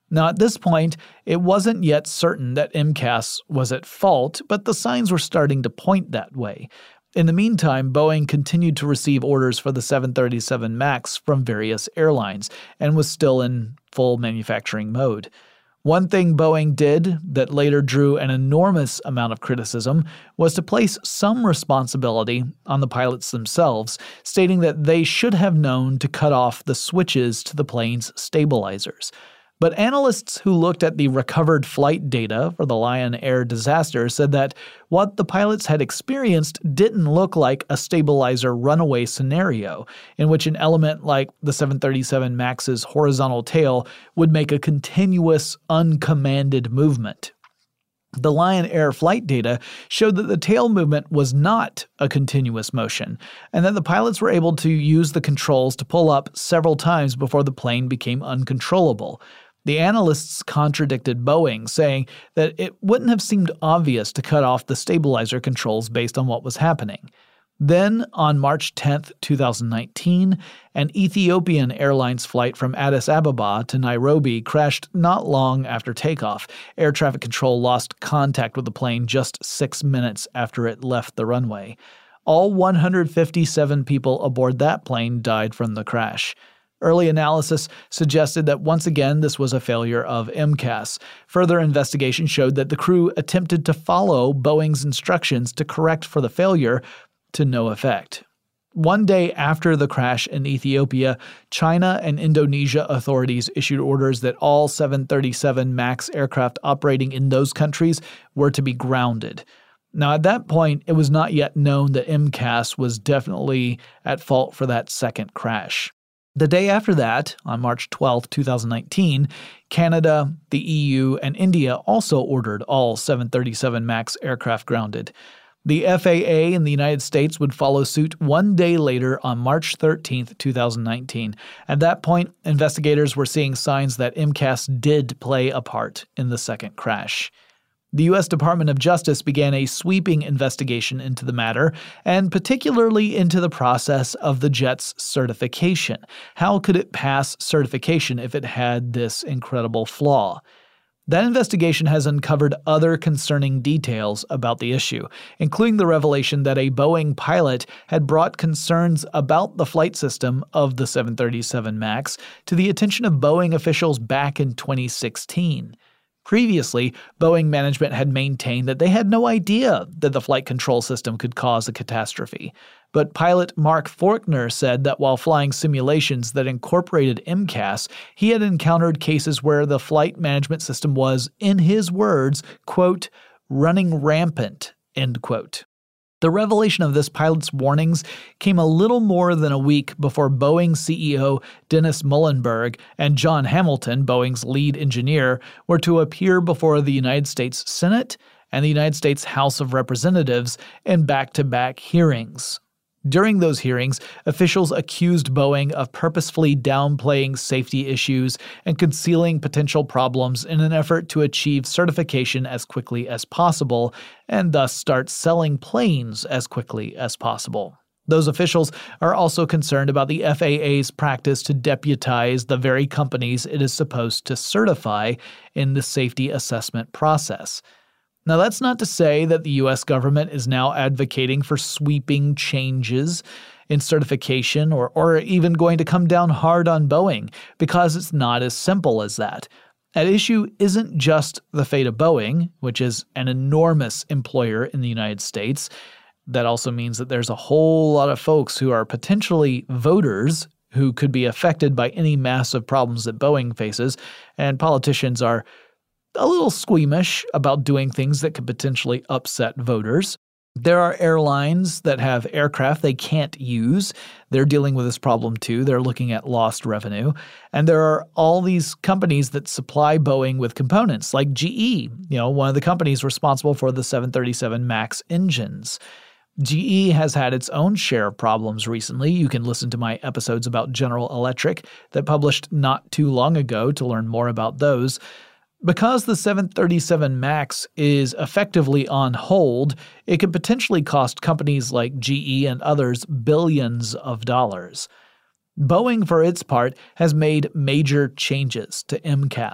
Now, at this point, it wasn't yet certain that M C A S was at fault, but the signs were starting to point that way. In the meantime, Boeing continued to receive orders for the seven thirty-seven MAX from various airlines and was still in full manufacturing mode. One thing Boeing did that later drew an enormous amount of criticism was to place some responsibility on the pilots themselves, stating that they should have known to cut off the switches to the plane's stabilizers. But analysts who looked at the recovered flight data for the Lion Air disaster said that what the pilots had experienced didn't look like a stabilizer runaway scenario, in which an element like the seven thirty-seven MAX's horizontal tail would make a continuous, uncommanded movement. The Lion Air flight data showed that the tail movement was not a continuous motion, and that the pilots were able to use the controls to pull up several times before the plane became uncontrollable. The analysts contradicted Boeing, saying that it wouldn't have seemed obvious to cut off the stabilizer controls based on what was happening. Then, on March tenth, twenty nineteen, an Ethiopian Airlines flight from Addis Ababa to Nairobi crashed not long after takeoff. Air traffic control lost contact with the plane just six minutes after it left the runway. All one hundred fifty-seven people aboard that plane died from the crash. Early analysis suggested that once again this was a failure of M C A S. Further investigation showed that the crew attempted to follow Boeing's instructions to correct for the failure, to no effect. One day after the crash in Ethiopia, China and Indonesia authorities issued orders that all seven thirty-seven MAX aircraft operating in those countries were to be grounded. Now, at that point, it was not yet known that M C A S was definitely at fault for that second crash. The day after that, on March twelfth, twenty nineteen, Canada, the E U, and India also ordered all seven thirty-seven MAX aircraft grounded. The F A A in the United States would follow suit one day later on March thirteenth, twenty nineteen. At that point, investigators were seeing signs that M C A S did play a part in the second crash. The U S Department of Justice began a sweeping investigation into the matter, and particularly into the process of the jet's certification. How could it pass certification if it had this incredible flaw? That investigation has uncovered other concerning details about the issue, including the revelation that a Boeing pilot had brought concerns about the flight system of the seven thirty-seven MAX to the attention of Boeing officials back in twenty sixteen. Previously, Boeing management had maintained that they had no idea that the flight control system could cause a catastrophe. But pilot Mark Faulkner said that while flying simulations that incorporated M C A S, he had encountered cases where the flight management system was, in his words, quote, running rampant, end quote. The revelation of this pilot's warnings came a little more than a week before Boeing C E O Dennis Muilenburg and John Hamilton, Boeing's lead engineer, were to appear before the United States Senate and the United States House of Representatives in back-to-back hearings. During those hearings, officials accused Boeing of purposefully downplaying safety issues and concealing potential problems in an effort to achieve certification as quickly as possible, and thus start selling planes as quickly as possible. Those officials are also concerned about the F A A's practice to deputize the very companies it is supposed to certify in the safety assessment process. Now, that's not to say that the U S government is now advocating for sweeping changes in certification or, or even going to come down hard on Boeing, because it's not as simple as that. At issue isn't just the fate of Boeing, which is an enormous employer in the United States. That also means that there's a whole lot of folks who are potentially voters who could be affected by any massive problems that Boeing faces, and politicians are a little squeamish about doing things that could potentially upset voters. There are airlines that have aircraft they can't use. They're dealing with this problem too. They're looking at lost revenue. And there are all these companies that supply Boeing with components, like G E, you know, one of the companies responsible for the seven thirty-seven MAX engines. G E has had its own share of problems recently. You can listen to my episodes about General Electric that published not too long ago to learn more about those. Because the seven thirty-seven MAX is effectively on hold, it could potentially cost companies like G E and others billions of dollars. Boeing, for its part, has made major changes to M C A S,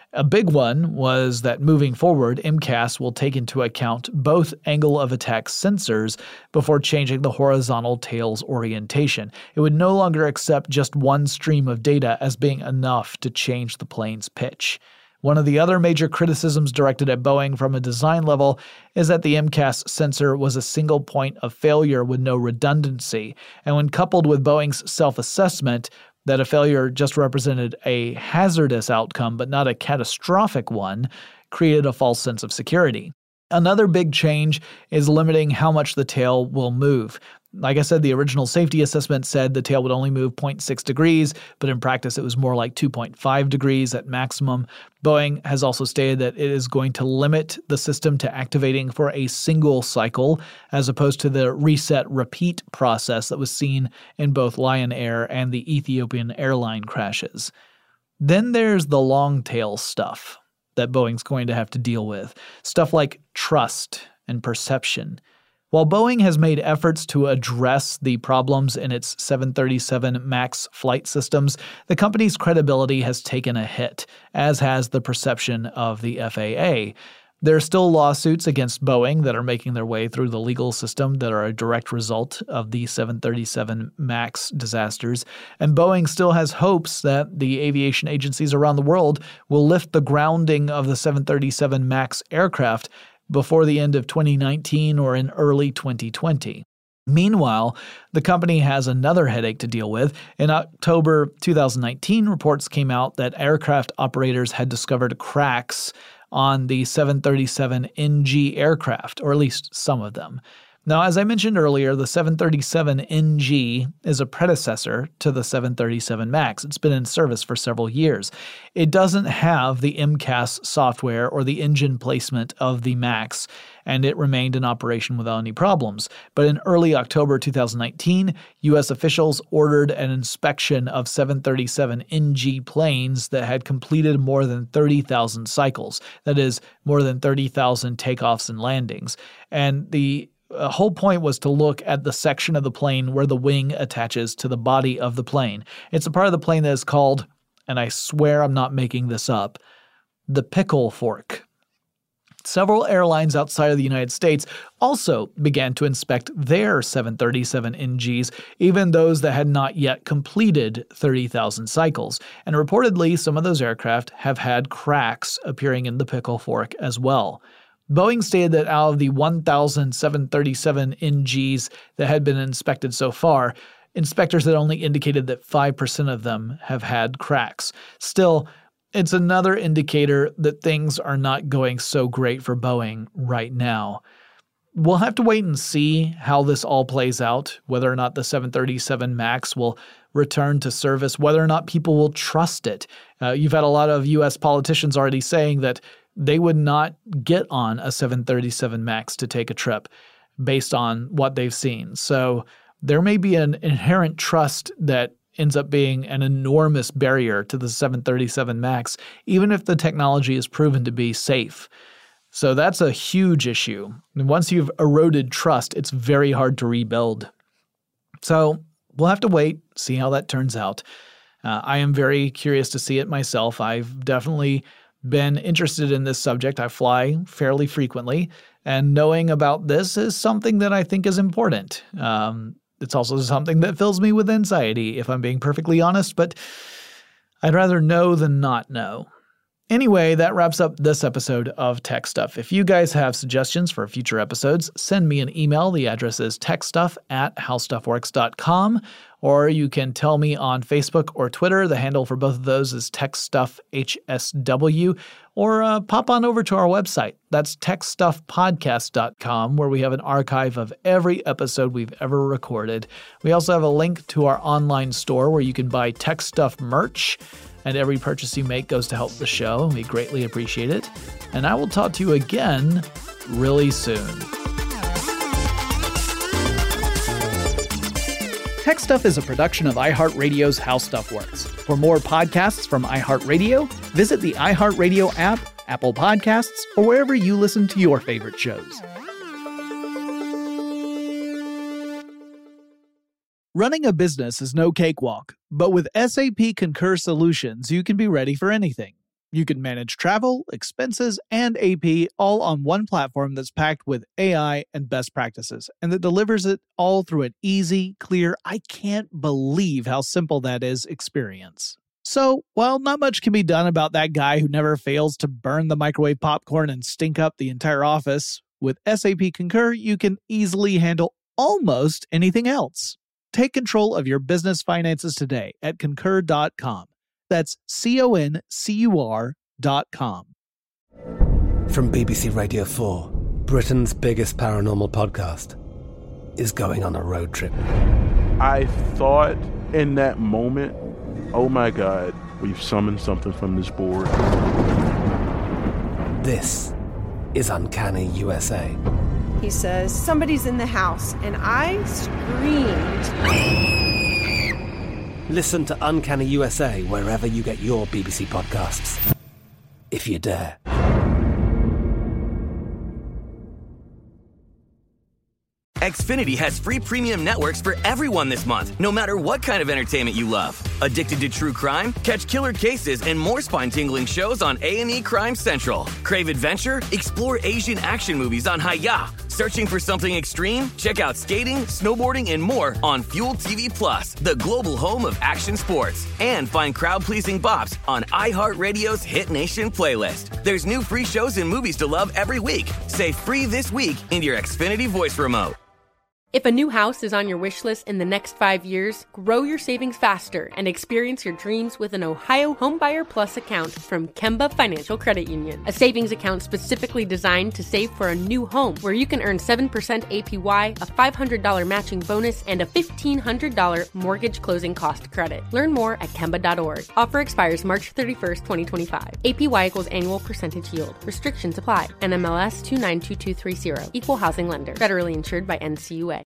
A big one was that moving forward, M C A S will take into account both angle of attack sensors before changing the horizontal tail's orientation. It would no longer accept just one stream of data as being enough to change the plane's pitch. One of the other major criticisms directed at Boeing from a design level is that the M C A S sensor was a single point of failure with no redundancy, and when coupled with Boeing's self-assessment that a failure just represented a hazardous outcome but not a catastrophic one, created a false sense of security. Another big change is limiting how much the tail will move. Like I said, the original safety assessment said the tail would only move zero point six degrees, but in practice it was more like two point five degrees at maximum. Boeing has also stated that it is going to limit the system to activating for a single cycle, as opposed to the reset repeat process that was seen in both Lion Air and the Ethiopian airline crashes. Then there's the long tail stuff that Boeing's going to have to deal with, stuff like trust and perception. While Boeing has made efforts to address the problems in its seven thirty-seven MAX flight systems, the company's credibility has taken a hit, as has the perception of the F A A. There are still lawsuits against Boeing that are making their way through the legal system that are a direct result of the seven thirty-seven MAX disasters, and Boeing still has hopes that the aviation agencies around the world will lift the grounding of the seven thirty-seven MAX aircraft before the end of twenty nineteen or in early twenty twenty. Meanwhile, the company has another headache to deal with. In October twenty nineteen, reports came out that aircraft operators had discovered cracks on the seven thirty-seven N G aircraft, or at least some of them. Now, as I mentioned earlier, the seven thirty-seven N G is a predecessor to the seven thirty-seven MAX. It's been in service for several years. It doesn't have the M C A S software or the engine placement of the MAX, and it remained in operation without any problems. But in early October twenty nineteen, U S officials ordered an inspection of seven thirty-seven N G planes that had completed more than thirty thousand cycles. That is, more than thirty thousand takeoffs and landings. And the The whole point was to look at the section of the plane where the wing attaches to the body of the plane. It's a part of the plane that is called, and I swear I'm not making this up, the pickle fork. Several airlines outside of the United States also began to inspect their seven thirty-seven N Gs, even those that had not yet completed thirty thousand cycles. And reportedly, some of those aircraft have had cracks appearing in the pickle fork as well. Boeing stated that out of the one thousand seven thirty-seven N Gs that had been inspected so far, inspectors had only indicated that five percent of them have had cracks. Still, it's another indicator that things are not going so great for Boeing right now. We'll have to wait and see how this all plays out, whether or not the seven thirty-seven MAX will return to service, whether or not people will trust it. Uh, you've had a lot of U S politicians already saying that they would not get on a seven thirty-seven MAX to take a trip based on what they've seen. So there may be an inherent trust that ends up being an enormous barrier to the seven thirty-seven MAX, even if the technology is proven to be safe. So that's a huge issue. And once you've eroded trust, it's very hard to rebuild. So we'll have to wait, see how that turns out. Uh, I am very curious to see it myself. I've definitely been interested in this subject. I fly fairly frequently, and knowing about this is something that I think is important. Um, it's also something that fills me with anxiety, if I'm being perfectly honest, but I'd rather know than not know. Anyway, that wraps up this episode of Tech Stuff. If you guys have suggestions for future episodes, send me an email. The address is techstuff at howstuffworks dot com, or you can tell me on Facebook or Twitter. The handle for both of those is TechStuffHSW, or uh, pop on over to our website. That's tech stuff podcast dot com, where we have an archive of every episode we've ever recorded. We also have a link to our online store where you can buy Tech Stuff merch, and every purchase you make goes to help the show, and we greatly appreciate it. And I will talk to you again really soon. Tech Stuff is a production of iHeartRadio's How Stuff Works. For more podcasts from iHeartRadio, visit the iHeartRadio app, Apple Podcasts, or wherever you listen to your favorite shows. Running a business is no cakewalk, but with S A P Concur Solutions, you can be ready for anything. You can manage travel, expenses, and A P all on one platform that's packed with A I and best practices, and that delivers it all through an easy, clear, I can't believe how simple that is experience. So, while not much can be done about that guy who never fails to burn the microwave popcorn and stink up the entire office, with S A P Concur, you can easily handle almost anything else. Take control of your business finances today at concur dot com. That's C O N C U R dot com. From B B C Radio four, Britain's biggest paranormal podcast is going on a road trip. I thought in that moment, oh my God, we've summoned something from this board. This is Uncanny U S A. He says, somebody's in the house, and I screamed. Listen to Uncanny U S A wherever you get your B B C podcasts, if you dare. Xfinity has free premium networks for everyone this month, no matter what kind of entertainment you love. Addicted to true crime? Catch killer cases and more spine-tingling shows on A and E Crime Central. Crave adventure? Explore Asian action movies on Hi-Ya. Searching for something extreme? Check out skating, snowboarding, and more on Fuel T V Plus, the global home of action sports. And find crowd-pleasing bops on iHeartRadio's Hit Nation playlist. There's new free shows and movies to love every week. Say free this week in your Xfinity voice remote. If a new house is on your wish list in the next five years, grow your savings faster and experience your dreams with an Ohio Homebuyer Plus account from Kemba Financial Credit Union. A savings account specifically designed to save for a new home, where you can earn seven percent A P Y, a five hundred dollars matching bonus, and a fifteen hundred dollars mortgage closing cost credit. Learn more at Kemba dot org. Offer expires March thirty-first, twenty twenty-five. A P Y equals annual percentage yield. Restrictions apply. N M L S two nine two two three zero. Equal housing lender. Federally insured by N C U A.